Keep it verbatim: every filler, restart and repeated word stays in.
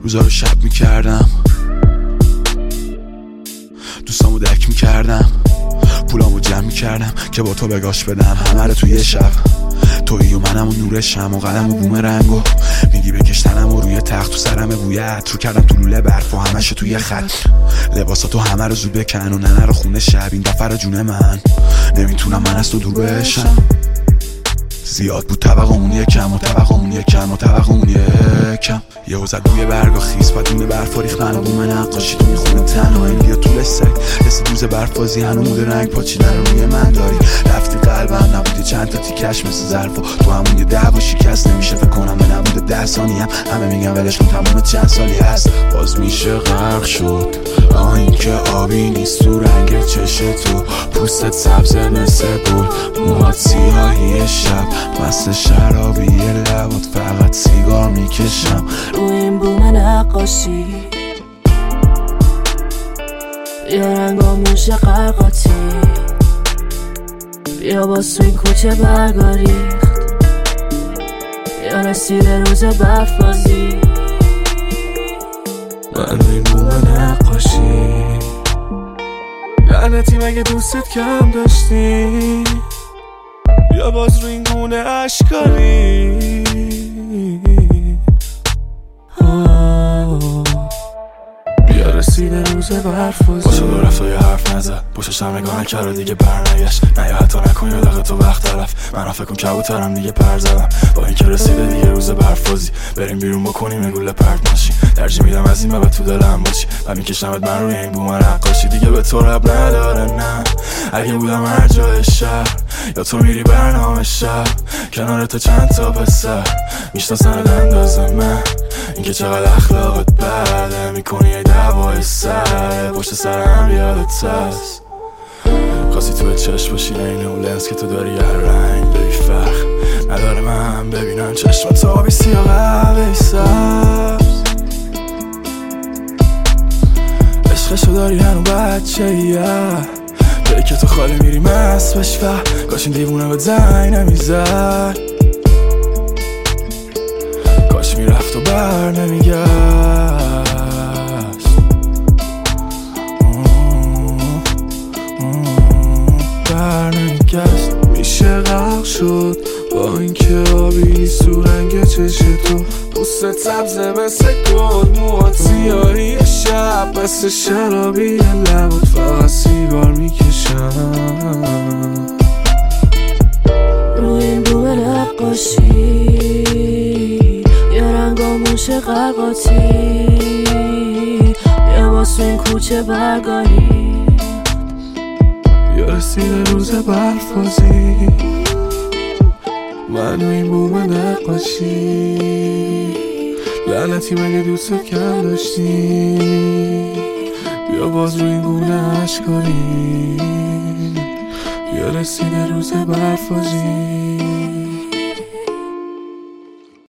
روزا رو شب میکردم، دوستامو دک میکردم، پولامو جمع میکردم که با تو بگاش بدم همه رو توی شب. تویی و منم و نور شم و قلم و بوم رنگو میگی بکشتنم و روی تخت تو سرم بویت رو کردم تو لوله برف و همشو توی خط. لباساتو همه رو زود بکن و ننه رو خونه شب این دفعه رو جون من نمیتونم من از تو دور بشم. زیاد بود طبقمون یکم و طبقمون یکم و طبقمون یکم. یه وزد روی برگا خیس بدون برف و ریخ من و بوم نقاشی تو میخونه تنهایی بیا طول سگ حس دوز برفازی هنوز رنگ پاچیدن رو روی من داری. رفتی قلبم نبودی چند تا تیکش مثل ظرف و تو همون یه دعوا شکست نمیشه فکر کنم به نبوده ده ثانیه هم همه میگن ولش کن تموم چند سالی هست باز میشه غرق شد. آه این که آبی نیست تو رنگ چش تو پوستت سبز مثل گل موهات سیاهی شب مست شرابی لبات فقط سیگار میکشم رو این بوم نقاشی یا رنگامون شه قرقاتی یا باز تو این کوچه برگا ریخت یا رسیده روز برفازی. من رو این بوم نقاشی لعنتی مگه دوستت کم داشتی یا باز رو این گونه اشکاری. بیا رسیده روز برفازی باشه دو رفت و یه حرف نزد پشتشم نگاه نکرد و دیگه برنگشت نه یا حتی نکن یا دقیقه تو وقت طرف من فکر کن کبوترم دیگه پر زدم با این که رسیده دیگه روز برفازی بریم بیرون بکنیم یه گوله پرت ماشین ترجیح میدم از این به تو دلم باشی و میکشمت من روی این بوم نقاشی دیگه به تو رب نداره نه اگه بودم هر جای شهر یا تو میری برنامه شب کنار تو چند تا پسر میشناسن اندازه من اینکه چقدر اخلاقت بده میکنی ای دعوای سر پشت سرم یادت هست خواستی توی چشم باشی این اون لنز که تو داری هر رنگ داری فرق نداره من ببینم چشمت آبی سیاه قهوه‌ای سبز عشقشو داری هنو بچه یه جایی که تو خالی میری مست بش و کاش این دیوونه به زنگ نمیزد کاش میرفت و بر نمیگشت بر نمیگشت میشه غرق شد با این که آبی نیست تو رنگ چش تو پوستت سبزه مثل گل موهات سیاهی شب مثل شرابی لبات فقط سیگار میکشم روی این بوم نقاشی یا رنگامون شه قرقاتی یا باز تو این کوچه برگاری یا رسیده روز برفازی من و این بوم نقاشی لعنتی مگه دوستت کم داشتی بیا باز رو این گونه اشکاری یا رسیده روز برفازی.